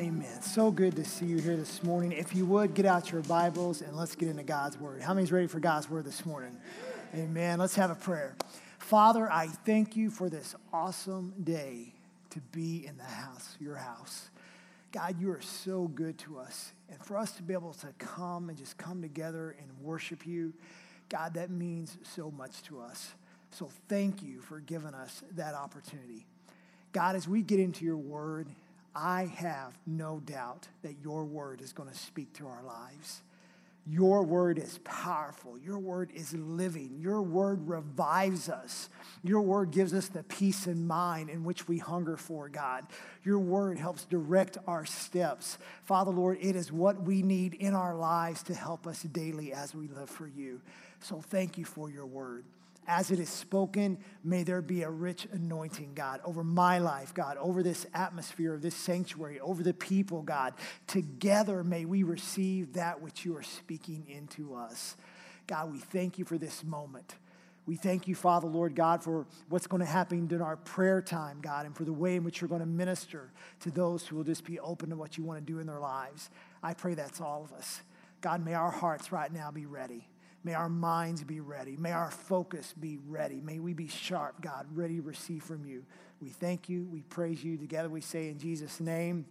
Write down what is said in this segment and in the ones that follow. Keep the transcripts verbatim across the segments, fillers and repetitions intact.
Amen. So good to see you here this morning. If you would, get out your Bibles and let's get into God's Word. How many's ready for God's Word this morning? Amen. Let's have a prayer. Father, I thank you for this awesome day to be in the house, your house. God, you are so good to us. And for us to be able to come and just come together and worship you, God, that means so much to us. So thank you for giving us that opportunity. God, as we get into your word, I have no doubt that your word is going to speak to our lives. Your word is powerful. Your word is living. Your word revives us. Your word gives us the peace in mind in which we hunger for, God. Your word helps direct our steps. Father, Lord, it is what we need in our lives to help us daily as we live for you. So thank you for your word. As it is spoken, may there be a rich anointing, God, over my life, God, over this atmosphere of this sanctuary, over the people, God. Together, may we receive that which you are speaking into us. God, we thank you for this moment. We thank you, Father, Lord God, for what's going to happen during our prayer time, God, and for the way in which you're going to minister to those who will just be open to what you want to do in their lives. I pray that's all of us. God, may our hearts right now be ready. May our minds be ready. May our focus be ready. May we be sharp, God, ready to receive from you. We thank you. We praise you. Together we say in Jesus' name,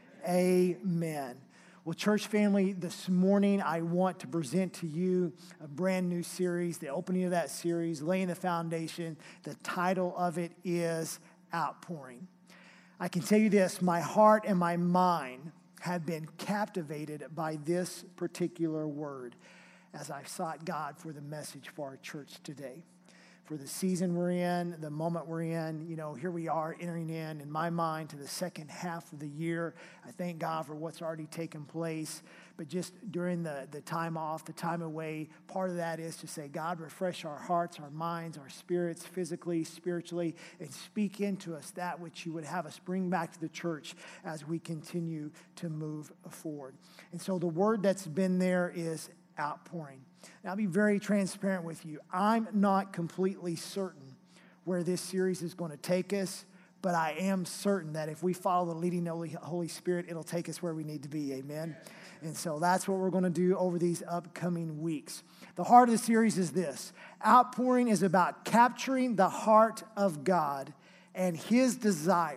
amen. Well, church family, this morning I want to present to you a brand new series, the opening of that series, laying the foundation. The title of it is Outpouring. I can tell you this, my heart and my mind have been captivated by this particular word as I've sought God for the message for our church today. For the season we're in, the moment we're in, you know, here we are entering in, in my mind, to the second half of the year. I thank God for what's already taken place. But just during the, the time off, the time away, part of that is to say, God, refresh our hearts, our minds, our spirits, physically, spiritually, and speak into us that which you would have us bring back to the church as we continue to move forward. And so the word that's been there is outpouring. Now, I'll be very transparent with you. I'm not completely certain where this series is going to take us, but I am certain that if we follow the leading of the Holy Spirit, it'll take us where we need to be. Amen. And so that's what we're going to do over these upcoming weeks. The heart of the series is this. Outpouring is about capturing the heart of God and his desire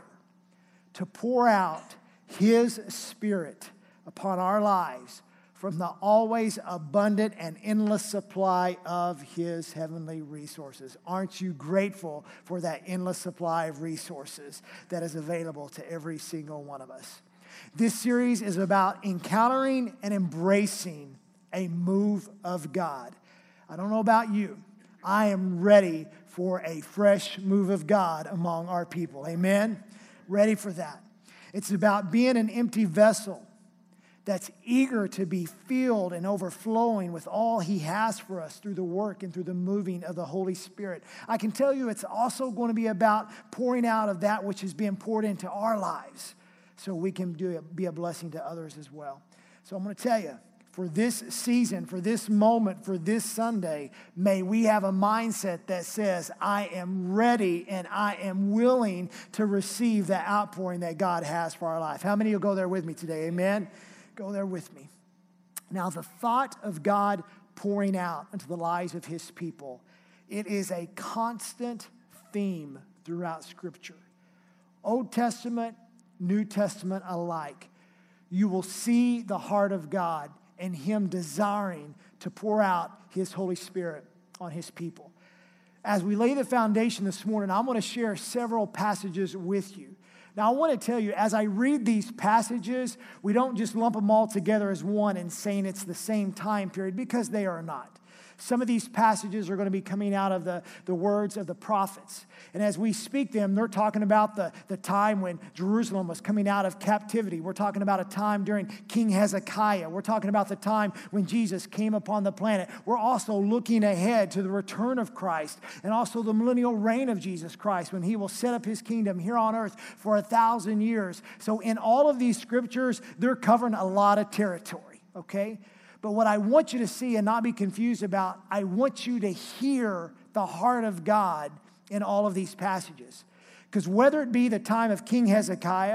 to pour out his Spirit upon our lives from the always abundant and endless supply of his heavenly resources. Aren't you grateful for that endless supply of resources that is available to every single one of us? This series is about encountering and embracing a move of God. I don't know about you. I am ready for a fresh move of God among our people. Amen? Ready for that. It's about being an empty vessel that's eager to be filled and overflowing with all he has for us through the work and through the moving of the Holy Spirit. I can tell you it's also going to be about pouring out of that which is being poured into our lives so we can do it, be a blessing to others as well. So I'm going to tell you, for this season, for this moment, for this Sunday, may we have a mindset that says, I am ready and I am willing to receive the outpouring that God has for our life. How many will go there with me today? Amen? Go there with me. Now, the thought of God pouring out into the lives of his people, it is a constant theme throughout Scripture. Old Testament, New Testament alike. You will see the heart of God and him desiring to pour out his Holy Spirit on his people. As we lay the foundation this morning, I'm going to share several passages with you. Now, I want to tell you, as I read these passages, we don't just lump them all together as one and saying it's the same time period, because they are not. Some of these passages are going to be coming out of the, the words of the prophets. And as we speak them, they're talking about the, the time when Jerusalem was coming out of captivity. We're talking about a time during King Hezekiah. We're talking about the time when Jesus came upon the planet. We're also looking ahead to the return of Christ and also the millennial reign of Jesus Christ when he will set up his kingdom here on earth for a thousand years. So in all of these scriptures, they're covering a lot of territory, okay? But what I want you to see and not be confused about, I want you to hear the heart of God in all of these passages. Because whether it be the time of King Hezekiah,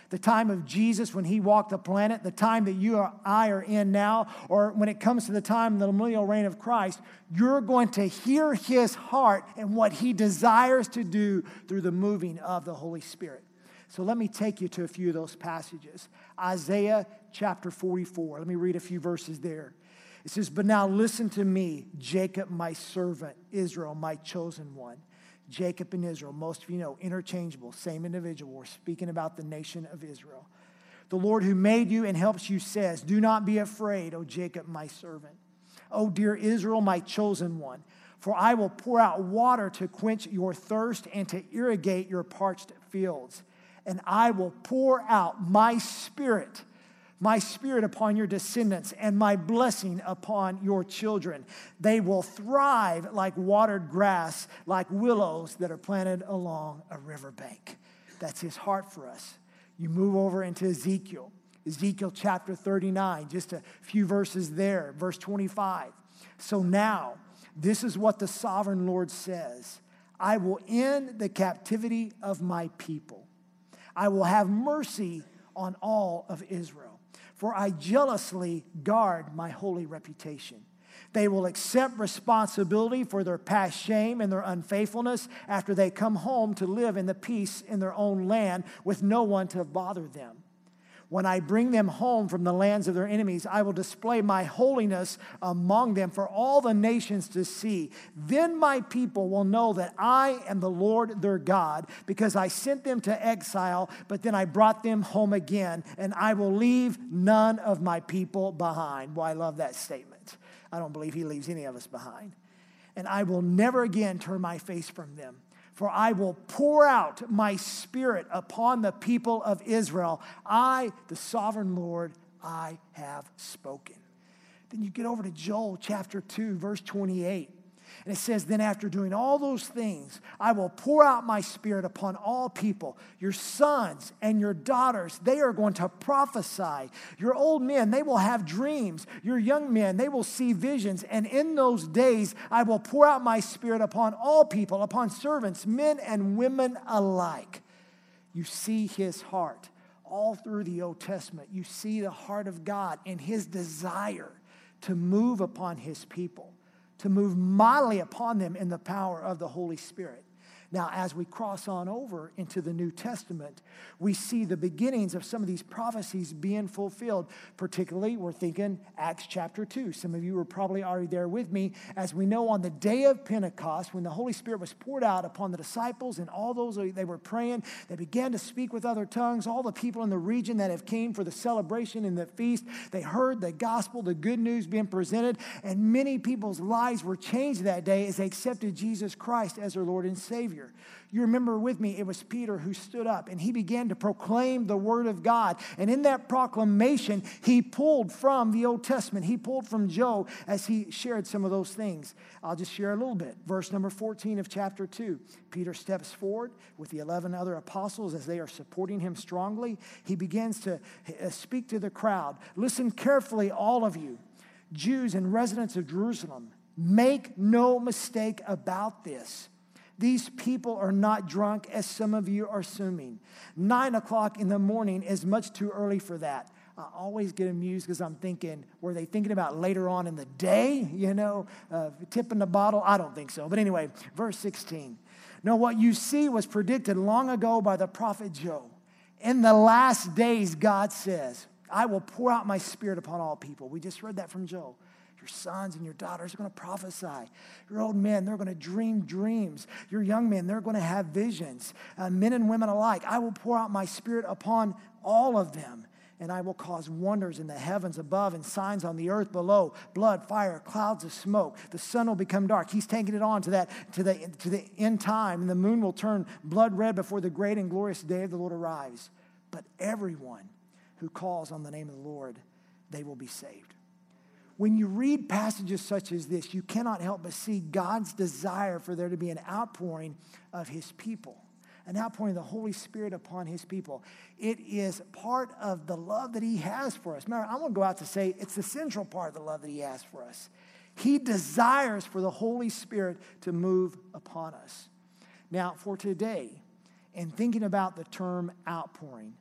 the time of Jesus when he walked the planet, the time that you or I are in now, or when it comes to the time of the millennial reign of Christ, you're going to hear his heart and what he desires to do through the moving of the Holy Spirit. So let me take you to a few of those passages. Isaiah chapter forty-four. Let me read a few verses there. It says, "But now listen to me, Jacob, my servant, Israel, my chosen one." Jacob and Israel, most of you know, interchangeable, same individual. We're speaking about the nation of Israel. "The Lord who made you and helps you says, do not be afraid, O Jacob, my servant. O dear Israel, my chosen one. For I will pour out water to quench your thirst and to irrigate your parched fields. And I will pour out my spirit my spirit upon your descendants and my blessing upon your children. They will thrive like watered grass, like willows that are planted along a riverbank." That's his heart for us. You move over into Ezekiel. Ezekiel chapter thirty-nine, just a few verses there, verse twenty-five. "So now, this is what the sovereign Lord says. I will end the captivity of my people. I will have mercy on all of Israel. For I jealously guard my holy reputation. They will accept responsibility for their past shame and their unfaithfulness after they come home to live in the peace in their own land with no one to bother them. When I bring them home from the lands of their enemies, I will display my holiness among them for all the nations to see. Then my people will know that I am the Lord their God, because I sent them to exile, but then I brought them home again, and I will leave none of my people behind." Boy, I love that statement. I don't believe he leaves any of us behind. "And I will never again turn my face from them. For I will pour out my spirit upon the people of Israel. I, the sovereign Lord, I have spoken." Then you get over to Joel chapter two, verse twenty-eight. And it says, "Then after doing all those things, I will pour out my spirit upon all people. Your sons and your daughters, they are going to prophesy. Your old men, they will have dreams. Your young men, they will see visions. And in those days, I will pour out my spirit upon all people, upon servants, men and women alike." You see his heart. All through the Old Testament, you see the heart of God and his desire to move upon his people, to move mightily upon them in the power of the Holy Spirit. Now, as we cross on over into the New Testament, we see the beginnings of some of these prophecies being fulfilled. Particularly, we're thinking Acts chapter two. Some of you were probably already there with me. As we know, on the day of Pentecost, when the Holy Spirit was poured out upon the disciples and all those, they were praying, they began to speak with other tongues. All the people in the region that have came for the celebration and the feast, they heard the gospel, the good news being presented, and many people's lives were changed that day as they accepted Jesus Christ as their Lord and Savior. You remember with me, it was Peter who stood up and he began to proclaim the word of God. And in that proclamation, he pulled from the Old Testament. He pulled from Joel as he shared some of those things. I'll just share a little bit. Verse number fourteen of chapter two. Peter steps forward with the eleven other apostles as they are supporting him strongly. He begins to speak to the crowd. "Listen carefully, all of you, Jews and residents of Jerusalem. Make no mistake about this. These people are not drunk, as some of you are assuming. Nine o'clock in the morning is much too early for that." I always get amused because I'm thinking, were they thinking about later on in the day, you know, uh, tipping the bottle? I don't think so. But anyway, verse sixteen. "No, what you see was predicted long ago by the prophet Joel. In the last days, God says, I will pour out my spirit upon all people." We just read that from Joel. Your sons and your daughters are going to prophesy. Your old men, they're going to dream dreams. Your young men, they're going to have visions. Uh, men and women alike, I will pour out my spirit upon all of them. And I will cause wonders in the heavens above and signs on the earth below. Blood, fire, clouds of smoke. The sun will become dark. He's taking it on to that to the, to the end time. And the moon will turn blood red before the great and glorious day of the Lord arrives. But everyone who calls on the name of the Lord, they will be saved. When you read passages such as this, you cannot help but see God's desire for there to be an outpouring of his people, an outpouring of the Holy Spirit upon his people. It is part of the love that he has for us. Remember, I'm going to go out to say it's the central part of the love that he has for us. He desires for the Holy Spirit to move upon us. Now, for today, in thinking about the term outpouring,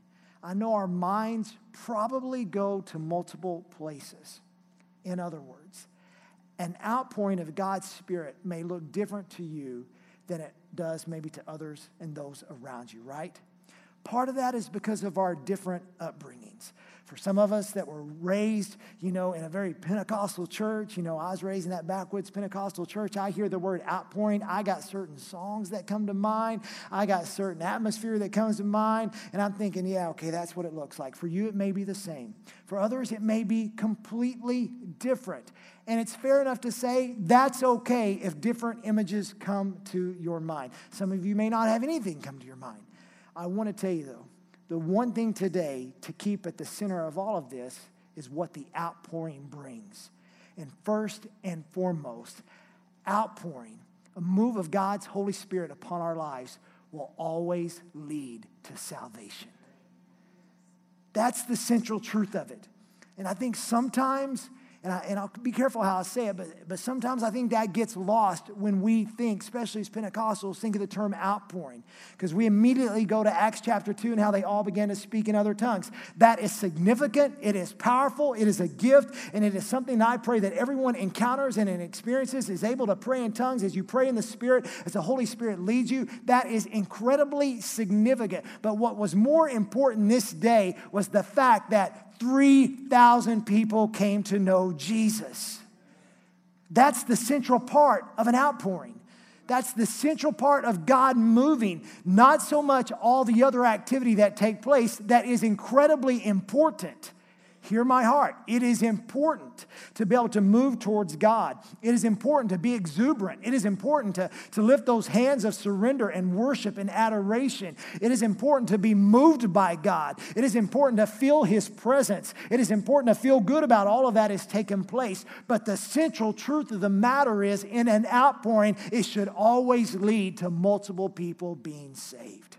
I know our minds probably go to multiple places. In other words, an outpouring of God's Spirit may look different to you than it does maybe to others and those around you, right? Part of that is because of our different upbringings. For some of us that were raised, you know, in a very Pentecostal church, you know, I was raised in that backwoods Pentecostal church. I hear the word outpouring. I got certain songs that come to mind. I got certain atmosphere that comes to mind. And I'm thinking, yeah, okay, that's what it looks like. For you, it may be the same. For others, it may be completely different. And it's fair enough to say that's okay if different images come to your mind. Some of you may not have anything come to your mind. I want to tell you, though, the one thing today to keep at the center of all of this is what the outpouring brings. And first and foremost, outpouring, a move of God's Holy Spirit upon our lives, will always lead to salvation. That's the central truth of it. And I think sometimes, and, I, and I'll be careful how I say it, but, but sometimes I think that gets lost when we think, especially as Pentecostals, think of the term outpouring. Because we immediately go to Acts chapter two and how they all began to speak in other tongues. That is significant, it is powerful, it is a gift, and it is something that I pray that everyone encounters and experiences, is able to pray in tongues as you pray in the Spirit, as the Holy Spirit leads you. That is incredibly significant. But what was more important this day was the fact that three thousand people came to know Jesus. That's the central part of an outpouring. That's the central part of God moving, not so much all the other activity that take place that is incredibly important. Hear my heart. It is important to be able to move towards God. It is important to be exuberant. It is important to, to lift those hands of surrender and worship and adoration. It is important to be moved by God. It is important to feel His presence. It is important to feel good about all of that has taken place. But the central truth of the matter is, in an outpouring, it should always lead to multiple people being saved.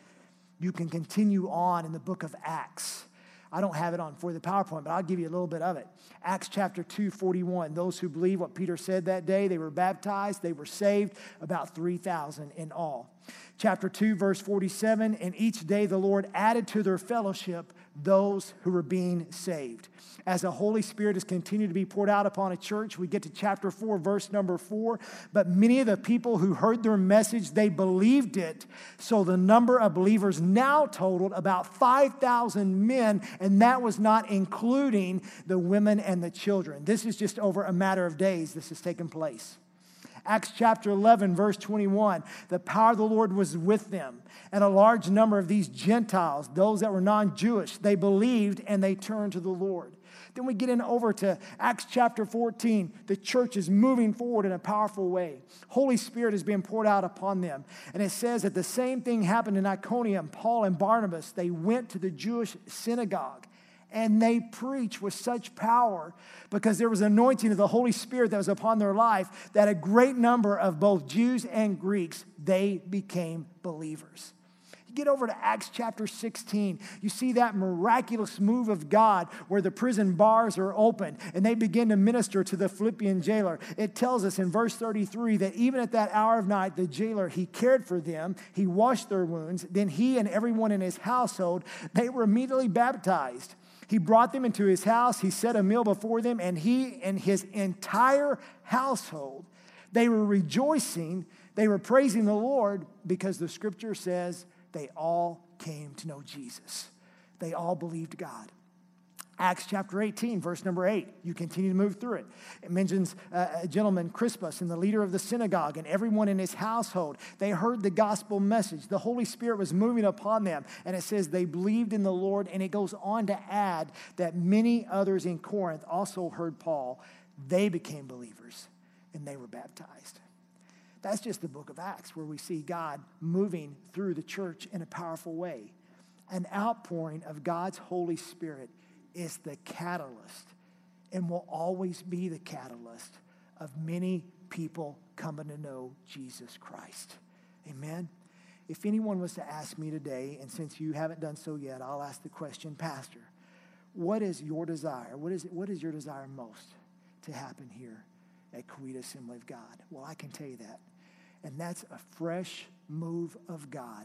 You can continue on in the book of Acts. I don't have it on for the PowerPoint, but I'll give you a little bit of it. Acts chapter two, forty-one. Those who believe what Peter said that day, they were baptized, they were saved, about three thousand in all. Chapter two, verse forty-seven, and each day the Lord added to their fellowship those who were being saved. As the Holy Spirit has continued to be poured out upon a church, we get to chapter four, verse number four. But many of the people who heard their message, they believed it. So the number of believers now totaled about five thousand men, and that was not including the women and the children. This is just over a matter of days this has taken place. Acts chapter eleven, verse twenty-one, the power of the Lord was with them, and a large number of these Gentiles, those that were non-Jewish, they believed and they turned to the Lord. Then we get in over to Acts chapter fourteen. The church is moving forward in a powerful way. Holy Spirit is being poured out upon them. And it says that the same thing happened in Iconium. Paul and Barnabas, they went to the Jewish synagogue. And they preached with such power because there was anointing of the Holy Spirit that was upon their life that a great number of both Jews and Greeks, they became believers. You get over to Acts chapter sixteen, you see that miraculous move of God where the prison bars are open and they begin to minister to the Philippian jailer. It tells us in verse thirty-three that even at that hour of night, the jailer, he cared for them, he washed their wounds, then he and everyone in his household, they were immediately baptized. He brought them into his house. He set a meal before them, and he and his entire household, they were rejoicing. They were praising the Lord because the scripture says they all came to know Jesus. They all believed God. Acts chapter eighteen, verse number eight. You continue to move through it. It mentions uh, a gentleman, Crispus, and the leader of the synagogue, and everyone in his household. They heard the gospel message. The Holy Spirit was moving upon them, and it says they believed in the Lord, and it goes on to add that many others in Corinth also heard Paul. They became believers, and they were baptized. That's just the book of Acts, where we see God moving through the church in a powerful way. An outpouring of God's Holy Spirit is the catalyst and will always be the catalyst of many people coming to know Jesus Christ. Amen? If anyone was to ask me today, and since you haven't done so yet, I'll ask the question, Pastor, what is your desire? What is, what is your desire most to happen here at Coweta Assembly of God? Well, I can tell you that. And that's a fresh move of God,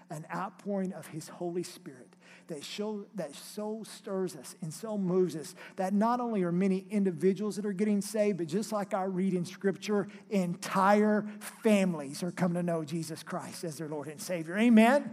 an outpouring of his Holy Spirit that show, that so stirs us and so moves us that not only are many individuals that are getting saved, but just like I read in Scripture, entire families are coming to know Jesus Christ as their Lord and Savior. Amen?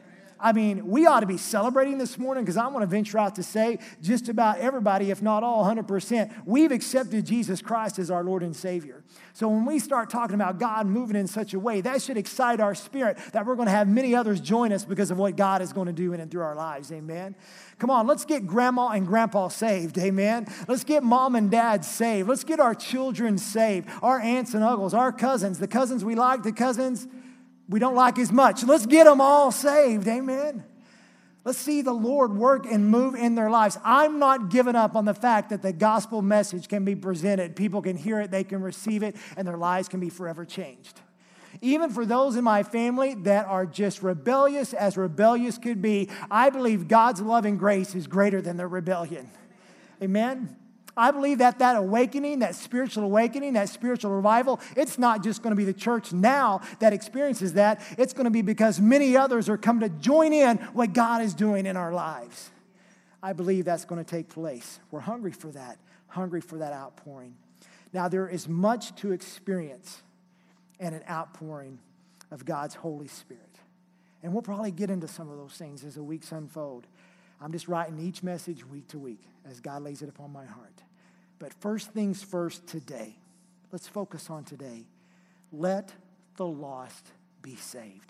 I mean, we ought to be celebrating this morning because I want to venture out to say just about everybody, if not all, one hundred percent, we've accepted Jesus Christ as our Lord and Savior. So when we start talking about God moving in such a way, that should excite our spirit that we're going to have many others join us because of what God is going to do in and through our lives. Amen. Come on, let's get grandma and grandpa saved. Amen. Let's get mom and dad saved. Let's get our children saved, our aunts and uncles, our cousins, the cousins we like, the cousins we don't like as much. Let's get them all saved. Amen. Let's see the Lord work and move in their lives. I'm not giving up on the fact that the gospel message can be presented. People can hear it, they can receive it, and their lives can be forever changed. Even for those in my family that are just rebellious as rebellious could be, I believe God's love and grace is greater than their rebellion. Amen. I believe that that awakening, that spiritual awakening, that spiritual revival, it's not just going to be the church now that experiences that. It's going to be because many others are coming to join in what God is doing in our lives. I believe that's going to take place. We're hungry for that, hungry for that outpouring. Now, there is much to experience in an outpouring of God's Holy Spirit. And we'll probably get into some of those things as the weeks unfold. I'm just writing each message week to week as God lays it upon my heart. But first things first today. Let's focus on today. Let the lost be saved.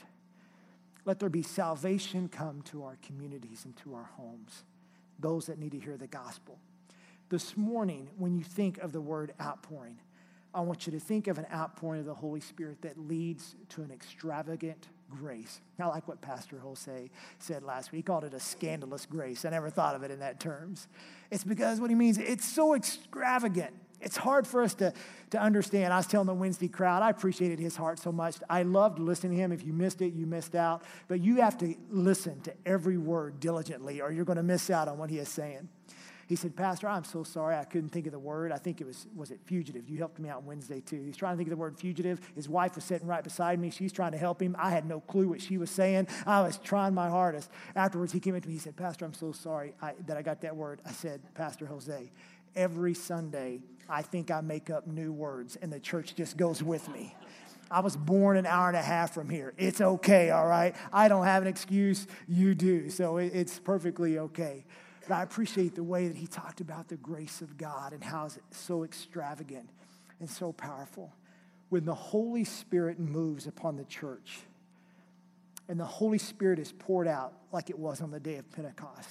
Let there be salvation come to our communities and to our homes. Those that need to hear the gospel. This morning, when you think of the word outpouring, I want you to think of an outpouring of the Holy Spirit that leads to an extravagant grace. I like what Pastor Jose said last week. He called it a scandalous grace. I never thought of it in that terms. It's because what he means, it's so extravagant. It's hard for us to, to understand. I was telling the Wednesday crowd, I appreciated his heart so much. I loved listening to him. If you missed it, you missed out. But you have to listen to every word diligently or you're going to miss out on what he is saying. He said, Pastor, I'm so sorry. I couldn't think of the word. I think it was, was it fugitive? You helped me out Wednesday too. He's trying to think of the word fugitive. His wife was sitting right beside me. She's trying to help him. I had no clue what she was saying. I was trying my hardest. Afterwards, he came up to me. He said, Pastor, I'm so sorry I, that I got that word. I said, Pastor Jose, every Sunday, I think I make up new words and the church just goes with me. I was born an hour and a half from here. It's okay, all right? I don't have an excuse. You do. So it, it's perfectly okay. But I appreciate the way that he talked about the grace of God and how it's so extravagant and so powerful. When the Holy Spirit moves upon the church and the Holy Spirit is poured out like it was on the day of Pentecost,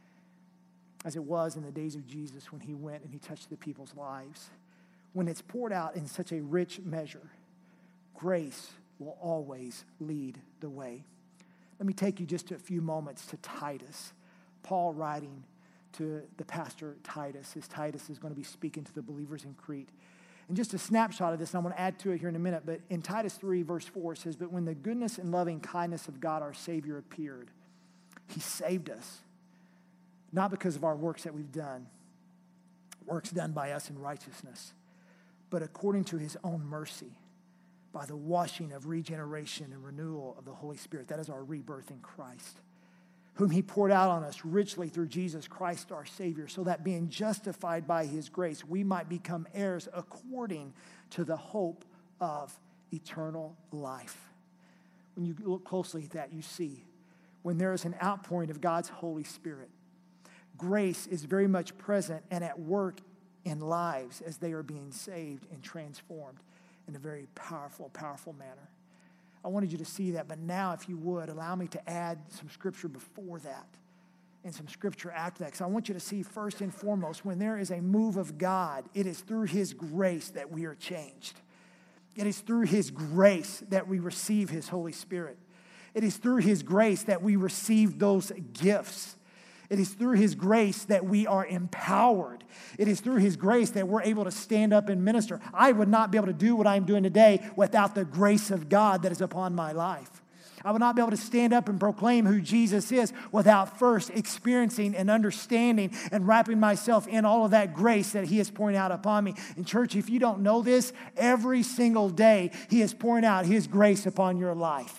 as it was in the days of Jesus when he went and he touched the people's lives. When it's poured out in such a rich measure, grace will always lead the way. Let me take you just a few moments to Titus. Paul writing to the pastor Titus, as Titus is going to be speaking to the believers in Crete. And just a snapshot of this, and I'm going to add to it here in a minute, but in Titus three, verse four, it says, but when the goodness and loving kindness of God, our Savior, appeared, he saved us, not because of our works that we've done, works done by us in righteousness, but according to his own mercy, by the washing of regeneration and renewal of the Holy Spirit. That is our rebirth in Christ, whom he poured out on us richly through Jesus Christ our Savior, so that being justified by his grace, we might become heirs according to the hope of eternal life. When you look closely at that, you see when there is an outpouring of God's Holy Spirit, grace is very much present and at work in lives as they are being saved and transformed in a very powerful, powerful manner. I wanted you to see that, but now, if you would, allow me to add some scripture before that and some scripture after that, because I want you to see first and foremost, when there is a move of God, it is through his grace that we are changed. It is through his grace that we receive his Holy Spirit. It is through his grace that we receive those gifts. It is through his grace that we are empowered. It is through his grace that we're able to stand up and minister. I would not be able to do what I'm doing today without the grace of God that is upon my life. I would not be able to stand up and proclaim who Jesus is without first experiencing and understanding and wrapping myself in all of that grace that he is pouring out upon me. And church, if you don't know this, every single day he is pouring out his grace upon your life.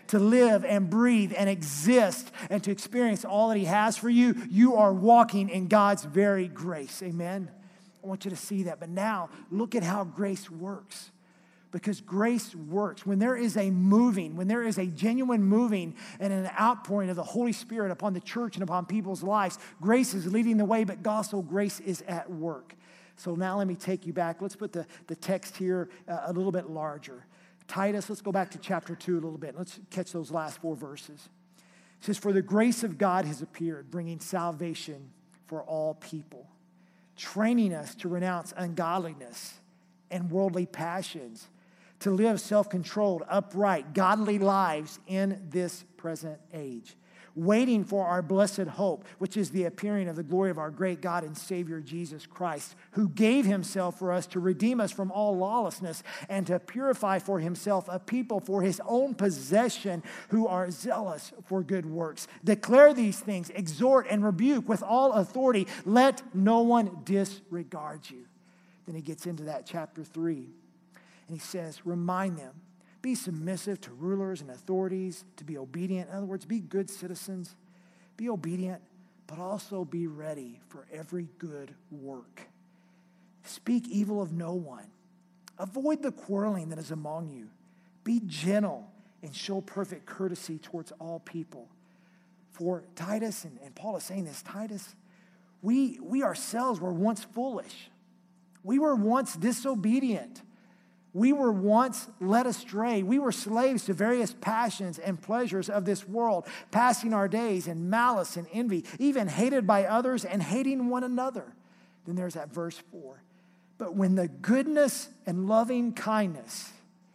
to live and breathe and exist and to experience all that he has for you, you are walking in God's very grace. Amen? I want you to see that. But now, look at how grace works. Because grace works. When there is a moving, when there is a genuine moving and an outpouring of the Holy Spirit upon the church and upon people's lives, grace is leading the way, but gospel grace is at work. So now let me take you back. Let's put the, the text here uh, a little bit larger. Titus, let's go back to chapter two a little bit. Let's catch those last four verses. It says, "For the grace of God has appeared, bringing salvation for all people, training us to renounce ungodliness and worldly passions, to live self-controlled, upright, godly lives in this present age, waiting for our blessed hope, which is the appearing of the glory of our great God and Savior Jesus Christ, who gave himself for us to redeem us from all lawlessness and to purify for himself a people for his own possession who are zealous for good works. Declare these things, exhort and rebuke with all authority. Let no one disregard you." Then he gets into that chapter three. And he says, remind them, be submissive to rulers and authorities, to be obedient. In other words, be good citizens, be obedient, but also be ready for every good work. Speak evil of no one. Avoid the quarreling that is among you. Be gentle and show perfect courtesy towards all people. For Titus, and, and Paul is saying this, Titus, we, we ourselves were once foolish. We were once disobedient. We were once led astray. We were slaves to various passions and pleasures of this world, passing our days in malice and envy, even hated by others and hating one another. Then there's that verse four. But when the goodness and loving kindness,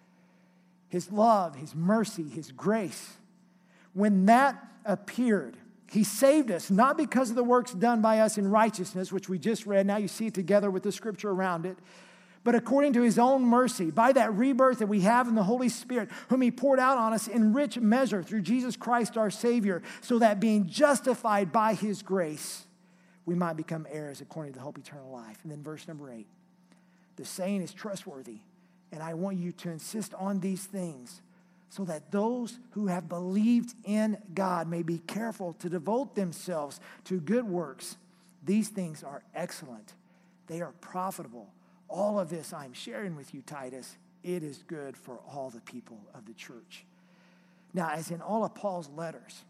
his love, his mercy, his grace, when that appeared, he saved us, not because of the works done by us in righteousness, which we just read. Now you see it together with the scripture around it. But according to his own mercy, by that rebirth that we have in the Holy Spirit, whom he poured out on us in rich measure through Jesus Christ our Savior, so that being justified by his grace, we might become heirs according to the hope of eternal life. And then verse number eight, the saying is trustworthy, and I want you to insist on these things, so that those who have believed in God may be careful to devote themselves to good works. These things are excellent. They are profitable. All of this I'm sharing with you, Titus. It is good for all the people of the church. Now, as in all of Paul's letters,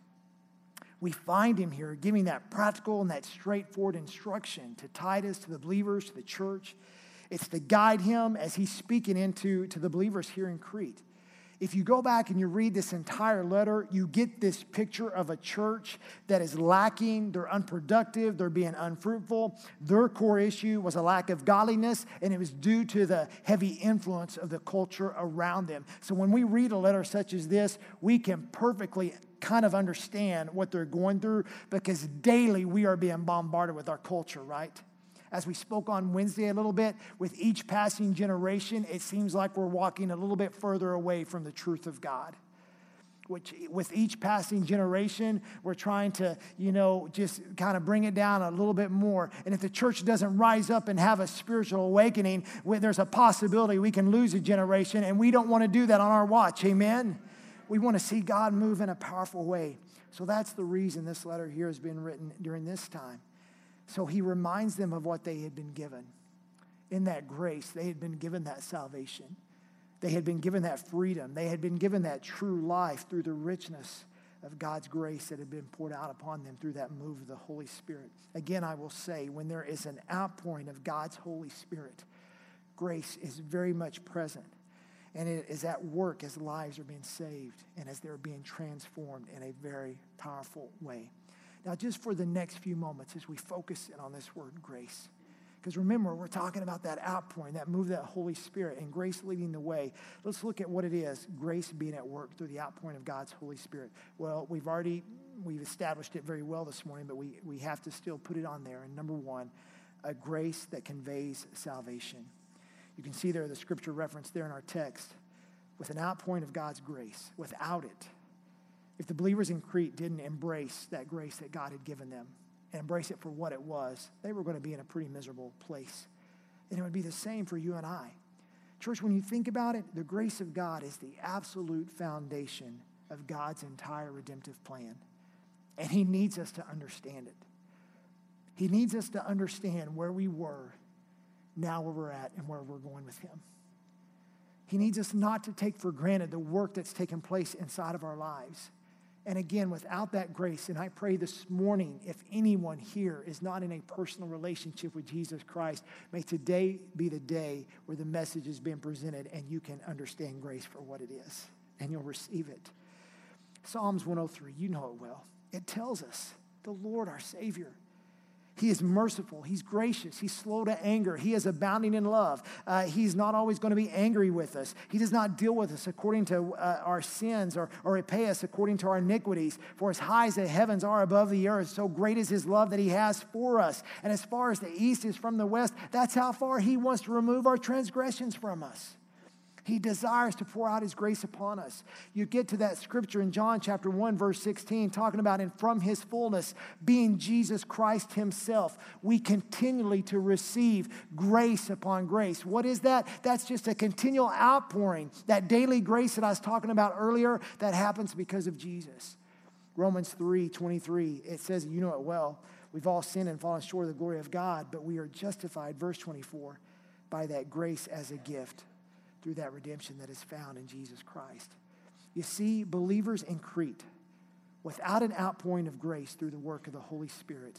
we find him here giving that practical and that straightforward instruction to Titus, to the believers, to the church. It's to guide him as he's speaking into to the believers here in Crete. If you go back and you read this entire letter, you get this picture of a church that is lacking. They're unproductive. They're being unfruitful. Their core issue was a lack of godliness, and it was due to the heavy influence of the culture around them. So when we read a letter such as this, we can perfectly kind of understand what they're going through, because daily we are being bombarded with our culture, right? As we spoke on Wednesday a little bit, with each passing generation, it seems like we're walking a little bit further away from the truth of God. Which, with each passing generation, we're trying to, you know, just kind of bring it down a little bit more. And if the church doesn't rise up and have a spiritual awakening, there's a possibility we can lose a generation, and we don't want to do that on our watch. Amen? We want to see God move in a powerful way. So that's the reason this letter here has been written during this time. So he reminds them of what they had been given. In that grace, they had been given that salvation. They had been given that freedom. They had been given that true life through the richness of God's grace that had been poured out upon them through that move of the Holy Spirit. Again, I will say, when there is an outpouring of God's Holy Spirit, grace is very much present. And it is at work as lives are being saved and as they're being transformed in a very powerful way. Now, just for the next few moments as we focus in on this word grace, because remember, we're talking about that outpouring, that move of that Holy Spirit, and grace leading the way. Let's look at what it is, grace being at work through the outpouring of God's Holy Spirit. Well, we've already, we've established it very well this morning, but we, we have to still put it on there. And number one, a grace that conveys salvation. You can see there the scripture reference there in our text, with an outpouring of God's grace. Without it, if the believers in Crete didn't embrace that grace that God had given them, and embrace it for what it was, they were going to be in a pretty miserable place. And it would be the same for you and I. Church, when you think about it, the grace of God is the absolute foundation of God's entire redemptive plan. And he needs us to understand it. He needs us to understand where we were, now where we're at, and where we're going with him. He needs us not to take for granted the work that's taken place inside of our lives. And again, without that grace, and I pray this morning, if anyone here is not in a personal relationship with Jesus Christ, may today be the day where the message has been presented and you can understand grace for what it is, and you'll receive it. Psalms one oh three, you know it well. It tells us, the Lord our Savior, he is merciful. He's gracious. He's slow to anger. He is abounding in love. Uh, he's not always going to be angry with us. He does not deal with us according to uh, our sins or, or repay us according to our iniquities. For as high as the heavens are above the earth, so great is his love that he has for us. And as far as the east is from the west, that's how far he wants to remove our transgressions from us. He desires to pour out his grace upon us. You get to that scripture in John chapter one, verse sixteen, talking about, and from his fullness, being Jesus Christ himself, we continually to receive grace upon grace. What is that? That's just a continual outpouring. That daily grace that I was talking about earlier, that happens because of Jesus. Romans three twenty-three, it says, you know it well, we've all sinned and fallen short of the glory of God, but we are justified, verse twenty-four, by that grace as a gift, through that redemption that is found in Jesus Christ. You see, believers in Crete, without an outpouring of grace through the work of the Holy Spirit,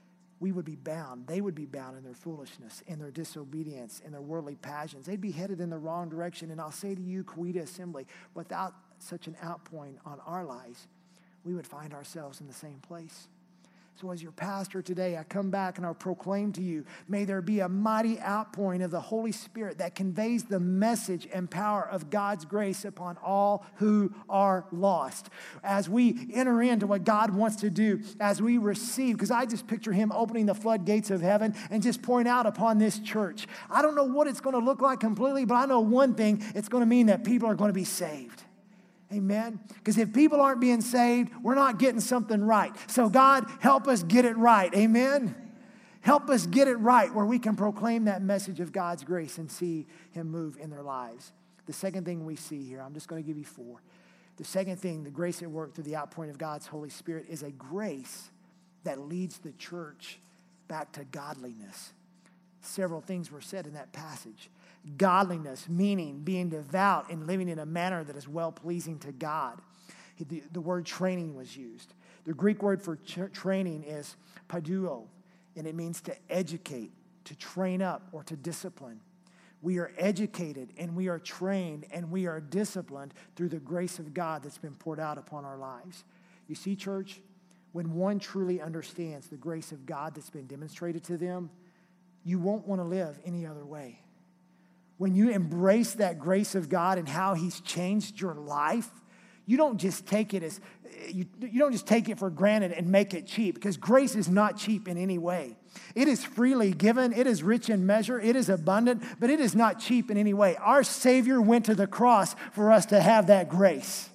we would be bound. They would be bound in their foolishness, in their disobedience, in their worldly passions. They'd be headed in the wrong direction. And I'll say to you, Coweta Assembly, without such an outpouring on our lives, we would find ourselves in the same place. So as your pastor today, I come back and I'll proclaim to you, may there be a mighty outpouring of the Holy Spirit that conveys the message and power of God's grace upon all who are lost. As we enter into what God wants to do, as we receive, because I just picture him opening the floodgates of heaven and just pouring out upon this church. I don't know what it's going to look like completely, but I know one thing, it's going to mean that people are going to be saved. Amen. Because if people aren't being saved, we're not getting something right. So God, help us get it right. Amen. Help us get it right where we can proclaim that message of God's grace and see him move in their lives. The second thing we see here, I'm just going to give you four. The second thing, the grace at work through the outpouring of God's Holy Spirit, is a grace that leads the church back to godliness. Several things were said in that passage. Godliness, meaning being devout and living in a manner that is well-pleasing to God. The, the word training was used. The Greek word for ch- training is paiduo, and it means to educate, to train up, or to discipline. We are educated, and we are trained, and we are disciplined through the grace of God that's been poured out upon our lives. You see, church, when one truly understands the grace of God that's been demonstrated to them, you won't want to live any other way. When you embrace that grace of God and how he's changed your life, you don't just take it as you, you don't just take it for granted and make it cheap, because grace is not cheap in any way. It is freely given, it is rich in measure, it is abundant, but it is not cheap in any way. Our Savior went to the cross for us to have that grace.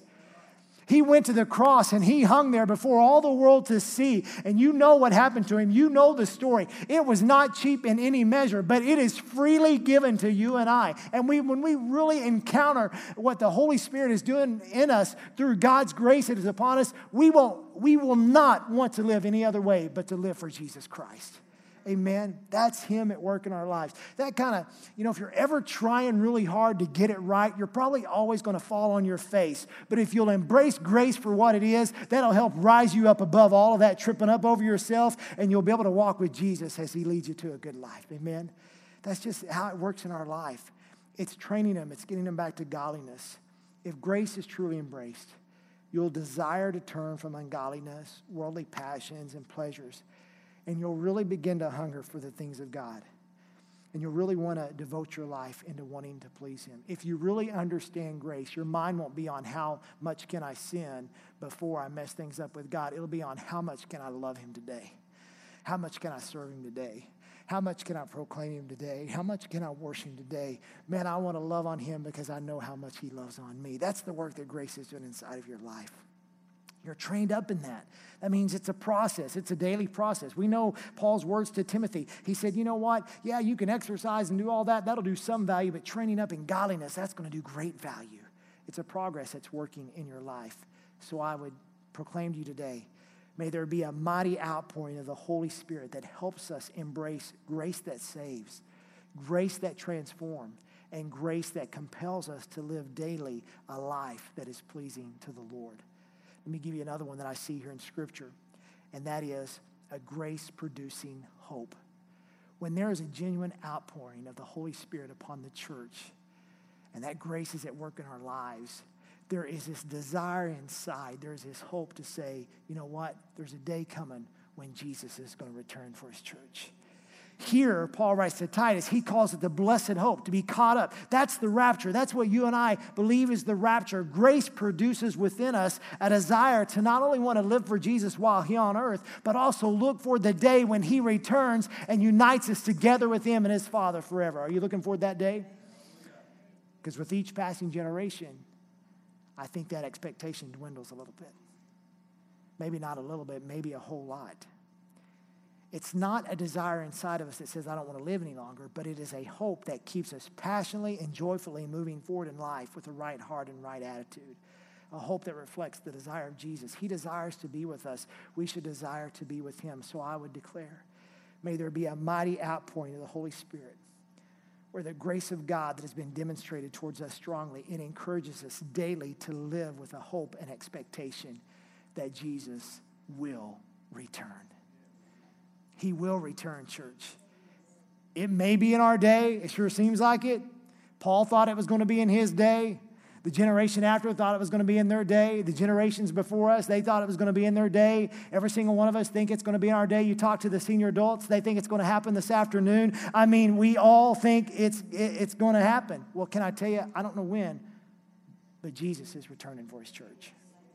He went to the cross and he hung there before all the world to see. And you know what happened to him. You know the story. It was not cheap in any measure, but it is freely given to you and I. And we, when we really encounter what the Holy Spirit is doing in us through God's grace that is upon us, we won't, we will not want to live any other way but to live for Jesus Christ. Amen. That's him at work in our lives. That kind of, you know, if you're ever trying really hard to get it right, you're probably always going to fall on your face. But if you'll embrace grace for what it is, that'll help rise you up above all of that tripping up over yourself, and you'll be able to walk with Jesus as he leads you to a good life. Amen. That's just how it works in our life. It's training them. It's getting them back to godliness. If grace is truly embraced, you'll desire to turn from ungodliness, worldly passions, and pleasures. And you'll really begin to hunger for the things of God. And you'll really want to devote your life into wanting to please him. If you really understand grace, your mind won't be on how much can I sin before I mess things up with God. It'll be on how much can I love him today? How much can I serve him today? How much can I proclaim him today? How much can I worship him today? Man, I want to love on him because I know how much he loves on me. That's the work that grace is doing inside of your life. You're trained up in that. That means it's a process. It's a daily process. We know Paul's words to Timothy. He said, you know what? Yeah, you can exercise and do all that. That'll do some value, but training up in godliness, that's going to do great value. It's a progress that's working in your life So I would proclaim to you today, may there be a mighty outpouring of the Holy Spirit that helps us embrace grace that saves, grace that transforms, and grace that compels us to live daily a life that is pleasing to the Lord. Let me give you another one that I see here in Scripture, and that is a grace-producing hope. When there is a genuine outpouring of the Holy Spirit upon the church, and that grace is at work in our lives, there is this desire inside, there is this hope to say, you know what, there's a day coming when Jesus is going to return for his church. Here, Paul writes to Titus, he calls it the blessed hope, to be caught up. That's the rapture. That's what you and I believe is the rapture. Grace produces within us a desire to not only want to live for Jesus while here on earth, but also look for the day when he returns and unites us together with him and his Father forever. Are you looking forward to that day? Because with each passing generation, I think that expectation dwindles a little bit. Maybe not a little bit, maybe a whole lot. It's not a desire inside of us that says, I don't want to live any longer, but it is a hope that keeps us passionately and joyfully moving forward in life with the right heart and right attitude. A hope that reflects the desire of Jesus. He desires to be with us. We should desire to be with him. So I would declare, may there be a mighty outpouring of the Holy Spirit, where the grace of God that has been demonstrated towards us strongly, it encourages us daily to live with a hope and expectation that Jesus will return. He will return, church. It may be in our day. It sure seems like it. Paul thought it was going to be in his day. The generation after thought it was going to be in their day. The generations before us, they thought it was going to be in their day. Every single one of us think it's going to be in our day. You talk to the senior adults, they think it's going to happen this afternoon. I mean, we all think it's, it's going to happen. Well, can I tell you, I don't know when, but Jesus is returning for his church.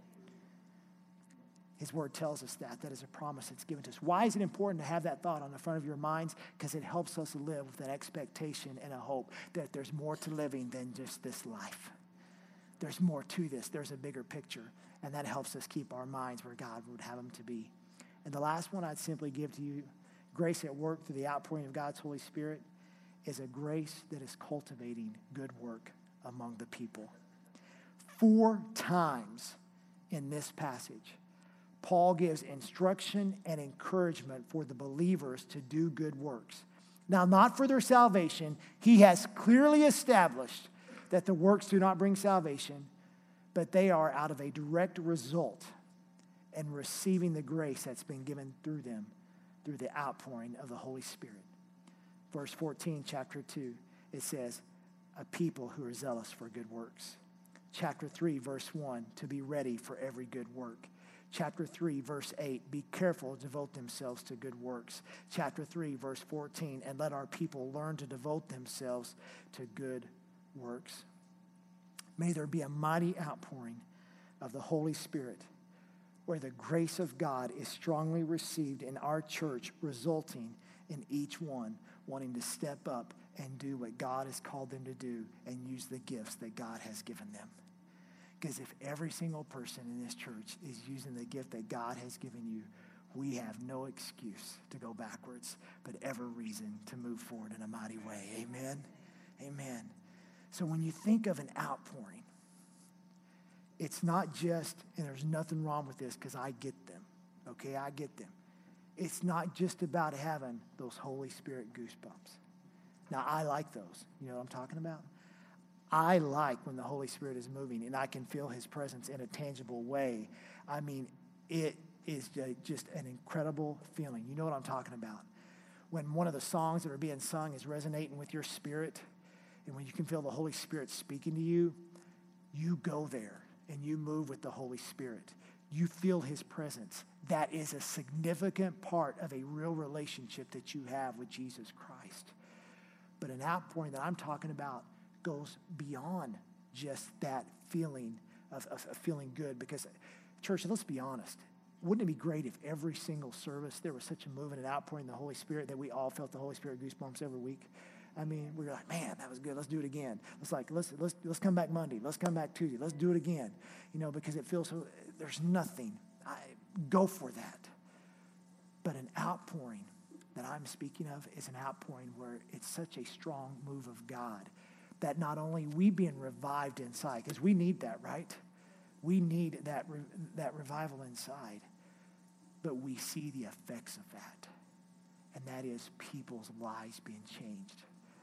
His word tells us that. That is a promise that's given to us. Why is it important to have that thought on the front of your minds? Because it helps us live with that expectation and a hope that there's more to living than just this life. There's more to this. There's a bigger picture. And that helps us keep our minds where God would have them to be. And the last one I'd simply give to you, grace at work through the outpouring of God's Holy Spirit, is a grace that is cultivating good work among the people. Four times in this passage, Paul gives instruction and encouragement for the believers to do good works. Now, not for their salvation. He has clearly established that the works do not bring salvation, but they are out of a direct result in receiving the grace that's been given through them, through the outpouring of the Holy Spirit. Verse fourteen, chapter two, it says, a people who are zealous for good works. Chapter three, verse one, to be ready for every good work. Chapter three, verse eight, be careful to devote themselves to good works. Chapter three, verse fourteen, and let our people learn to devote themselves to good works. May there be a mighty outpouring of the Holy Spirit where the grace of God is strongly received in our church, resulting in each one wanting to step up and do what God has called them to do and use the gifts that God has given them. Because if every single person in this church is using the gift that God has given you, we have no excuse to go backwards, but every reason to move forward in a mighty way. Amen? Amen. So when you think of an outpouring, it's not just, and there's nothing wrong with this because I get them, okay? I get them. It's not just about having those Holy Spirit goosebumps. Now, I like those. You know what I'm talking about? I like when the Holy Spirit is moving and I can feel his presence in a tangible way. I mean, it is just an incredible feeling. You know what I'm talking about. When one of the songs that are being sung is resonating with your spirit, and when you can feel the Holy Spirit speaking to you, you go there and you move with the Holy Spirit. You feel his presence. That is a significant part of a real relationship that you have with Jesus Christ. But an outpouring that I'm talking about goes beyond just that feeling of, of, of feeling good. Because, church, let's be honest. Wouldn't it be great if every single service there was such a movement and outpouring of the Holy Spirit that we all felt the Holy Spirit goosebumps every week? I mean, we were like, man, that was good. Let's do it again. Let's like, let's let's let's come back Monday. Let's come back Tuesday. Let's do it again. You know, because it feels so. There's nothing. I go for that. But an outpouring that I'm speaking of is an outpouring where it's such a strong move of God that not only we being revived inside, because we need that, right? We need that, re- that revival inside. But we see the effects of that. And that is people's lives being changed.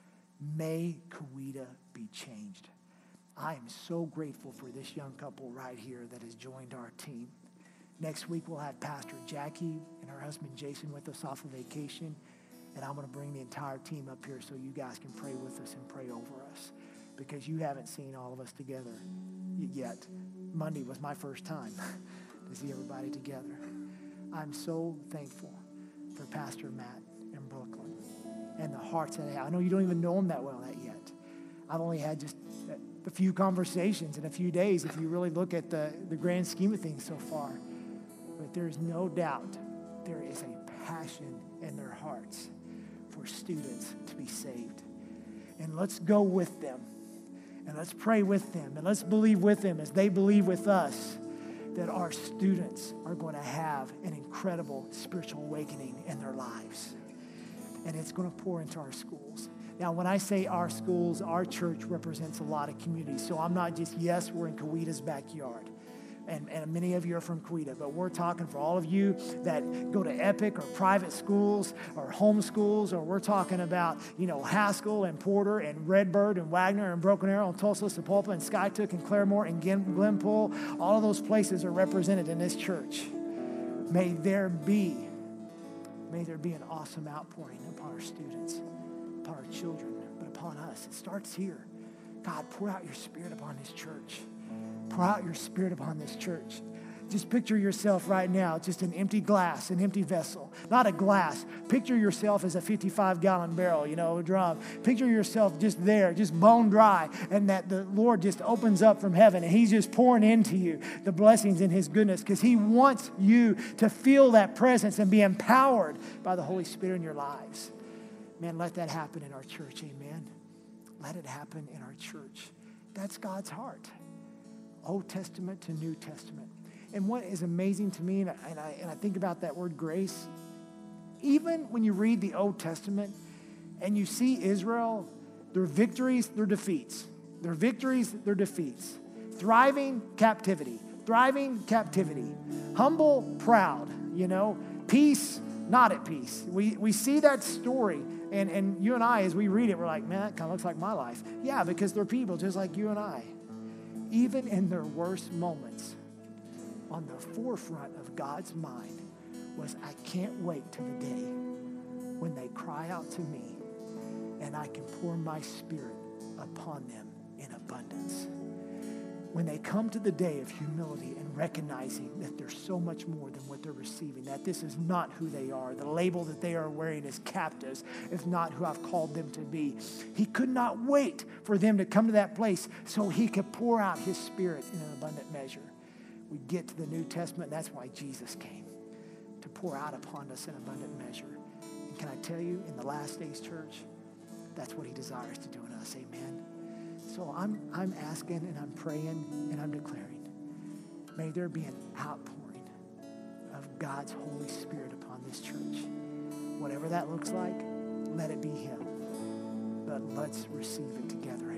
May Coweta be changed. I am so grateful for this young couple right here that has joined our team. Next week, we'll have Pastor Jackie and her husband Jason with us off of vacation. And I'm going to bring the entire team up here so you guys can pray with us and pray over us. Because you haven't seen all of us together yet. Monday was my first time to see everybody together. I'm so thankful for Pastor Matt in Brooklyn and the hearts that they have. I know you don't even know them that well that yet. I've only had just a few conversations in a few days if you really look at the, the grand scheme of things so far. But there's no doubt there is a passion in their hearts for students to be saved. And let's go with them. And let's pray with them. And let's believe with them as they believe with us that our students are going to have an incredible spiritual awakening in their lives. And it's going to pour into our schools. Now, when I say our schools, our church represents a lot of communities. So I'm not just, yes, we're in Coweta's backyard. And, and many of you are from Coweta, but we're talking for all of you that go to Epic or private schools or home schools, or we're talking about, you know, Haskell and Porter and Redbird and Wagner and Broken Arrow and Tulsa, Sapulpa and Skytook and Claremore and Glenpool. All of those places are represented in this church. May there be, may there be an awesome outpouring upon our students, upon our children, but upon us. It starts here. God, pour out your Spirit upon this church. Pour out your Spirit upon this church. Just picture yourself right now, just an empty glass, an empty vessel. Not a glass. Picture yourself as a fifty-five gallon barrel, you know, a drum. Picture yourself just there, just bone dry, and that the Lord just opens up from heaven, and he's just pouring into you the blessings in his goodness, because he wants you to feel that presence and be empowered by the Holy Spirit in your lives. Man, let that happen in our church, amen. Let it happen in our church. That's God's heart. Old Testament to New Testament. And what is amazing to me, and I, and I, and I think about that word grace, even when you read the Old Testament and you see Israel, their victories, their defeats. Their victories, their defeats. Thriving, captivity. Thriving, captivity. Humble, proud, you know. Peace, not at peace. We, we see that story, and, and you and I, as we read it, we're like, man, that kind of looks like my life. Yeah, because they're people just like you and I. Even in their worst moments, on the forefront of God's mind was, I can't wait till the day when they cry out to me and I can pour my Spirit upon them in abundance. When they come to the day of humility and recognizing that there's so much more than what they're receiving, that this is not who they are, the label that they are wearing as captives is not who I've called them to be. He could not wait for them to come to that place so he could pour out his Spirit in an abundant measure. We get to the New Testament, that's why Jesus came, to pour out upon us in abundant measure. And can I tell you, in the last days, church, that's what he desires to do in us, amen. So I'm, I'm asking and I'm praying and I'm declaring, may there be an outpouring of God's Holy Spirit upon this church. Whatever that looks like, let it be him. But let's receive it together.